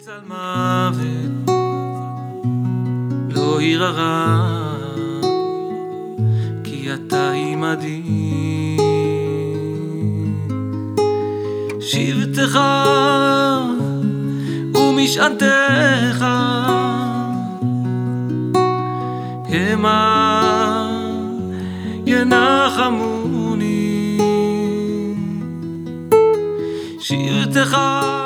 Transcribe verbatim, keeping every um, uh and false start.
צל מוות לא יראה, כי אתה עמדי. שבטך ומשענתך המה ינחמוני. שבטך